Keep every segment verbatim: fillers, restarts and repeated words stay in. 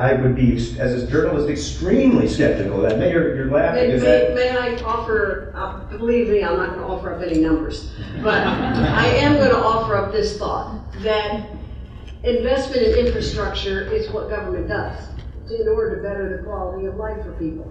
I, I would be, as a journalist, extremely skeptical of that. Mayor, you're laughing. May, Is may, that... may I offer, uh, believe me, I'm not going to offer up any numbers, but I am going to offer up this thought, that investment in infrastructure is what government does in order to better the quality of life for people.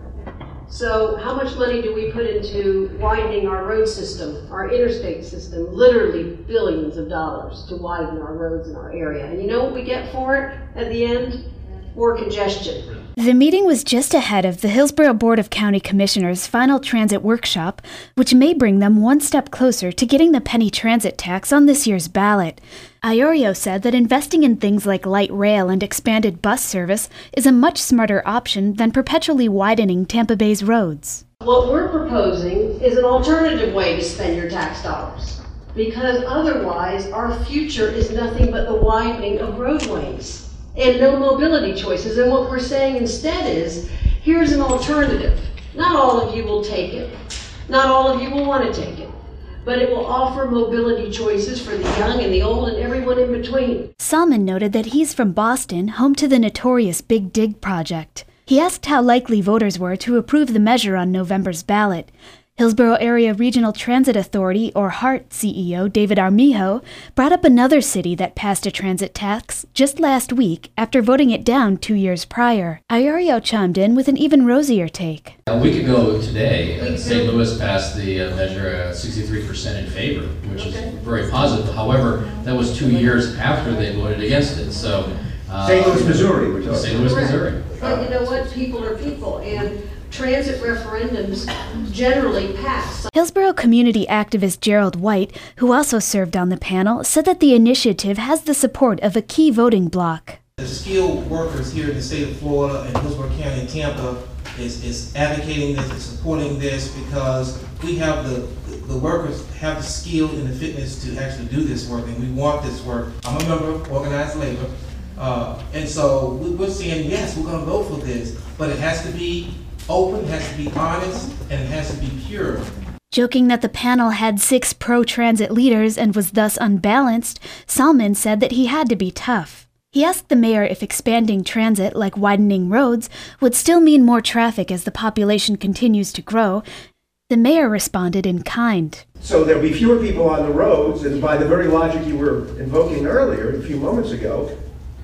So how much money do we put into widening our road system, our interstate system? Literally billions of dollars to widen our roads in our area. And you know what we get for it at the end? More congestion. The meeting was just ahead of the Hillsborough Board of County Commissioners' final transit workshop, which may bring them one step closer to getting the penny transit tax on this year's ballot. Iorio said that investing in things like light rail and expanded bus service is a much smarter option than perpetually widening Tampa Bay's roads. What we're proposing is an alternative way to spend your tax dollars, because otherwise our future is nothing but the widening of roadways and no mobility choices. And what we're saying instead is, here's an alternative. Not all of you will take it. Not all of you will want to take it. But it will offer mobility choices for the young and the old and everyone in between. Salmon noted that he's from Boston, home to the notorious Big Dig project. He asked how likely voters were to approve the measure on November's ballot. Hillsborough Area Regional Transit Authority, or HART C E O David Armijo, brought up another city that passed a transit tax just last week after voting it down two years prior. Iorio chimed in with an even rosier take. A week ago today, uh, Saint Louis passed the uh, measure uh, sixty-three percent in favor, which okay. is very positive. However, that was two years after they voted against it. So uh, Saint Louis, Missouri, we're talking. Saint Louis, Missouri. But you know what? People are people, and transit referendums generally pass. Hillsborough community activist Gerald White, who also served on the panel, said that the initiative has the support of a key voting bloc. The skilled workers here in the state of Florida and Hillsborough County and Tampa is, is advocating this and supporting this because we have the, the workers have the skill and the fitness to actually do this work, and we want this work. I'm a member of organized labor, uh, and so we're saying, yes, we're gonna vote for this, but it has to be open, it has to be honest, and it has to be pure. Joking that the panel had six pro-transit leaders and was thus unbalanced, Salmon said that he had to be tough. He asked the mayor if expanding transit, like widening roads, would still mean more traffic as the population continues to grow. The mayor responded in kind. So there'll be fewer people on the roads, and by the very logic you were invoking earlier, a few moments ago,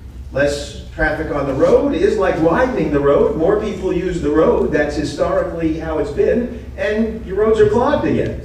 less traffic on the road is like widening the road. More people use the road. That's historically how it's been. And your roads are clogged again.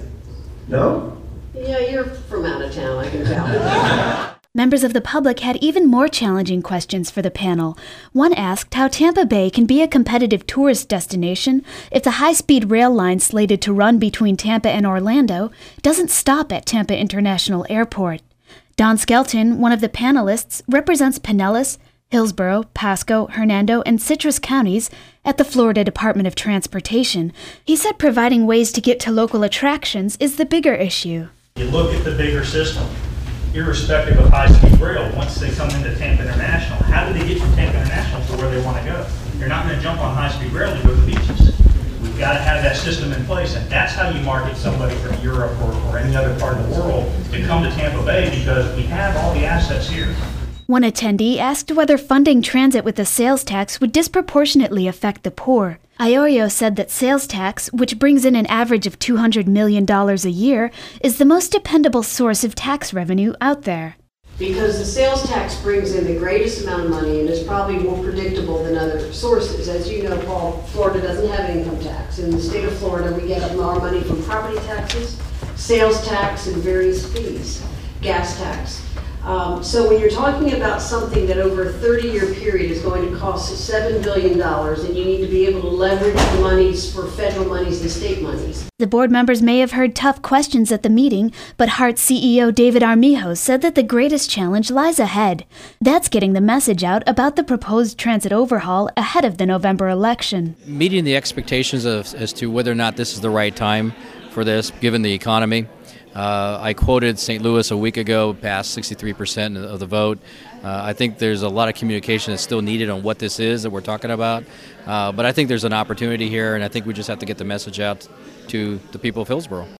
No? Yeah, you're from out of town, I can tell. Members of the public had even more challenging questions for the panel. One asked how Tampa Bay can be a competitive tourist destination if the high-speed rail line slated to run between Tampa and Orlando doesn't stop at Tampa International Airport. Don Skelton, one of the panelists, represents Pinellas, Hillsborough, Pasco, Hernando, and Citrus counties at the Florida Department of Transportation. He said providing ways to get to local attractions is the bigger issue. You look at the bigger system, irrespective of high-speed rail, once they come into Tampa International, how do they get from Tampa International to where they want to go? You're not going to jump on high-speed rail to go to the beaches. We've got to have that system in place, and that's how you market somebody from Europe or, or any other part of the world to come to Tampa Bay, because we have all the assets here. One attendee asked whether funding transit with a sales tax would disproportionately affect the poor. Iorio said that sales tax, which brings in an average of two hundred million dollars a year, is the most dependable source of tax revenue out there. Because the sales tax brings in the greatest amount of money and is probably more predictable than other sources. As you know, Paul, Florida doesn't have an income tax. In the state of Florida, we get our money from property taxes, sales tax, and various fees, gas tax. Um, so when you're talking about something that over a thirty-year period is going to cost seven billion dollars, and you need to be able to leverage the monies for federal monies and state monies. The board members may have heard tough questions at the meeting, but HART C E O David Armijo said that the greatest challenge lies ahead. That's getting the message out about the proposed transit overhaul ahead of the November election. Meeting the expectations of, as to whether or not this is the right time for this, given the economy. Uh, I quoted Saint Louis a week ago, passed sixty-three percent of the vote. Uh, I think there's a lot of communication that's still needed on what this is that we're talking about. Uh, but I think there's an opportunity here, and I think we just have to get the message out to the people of Hillsborough.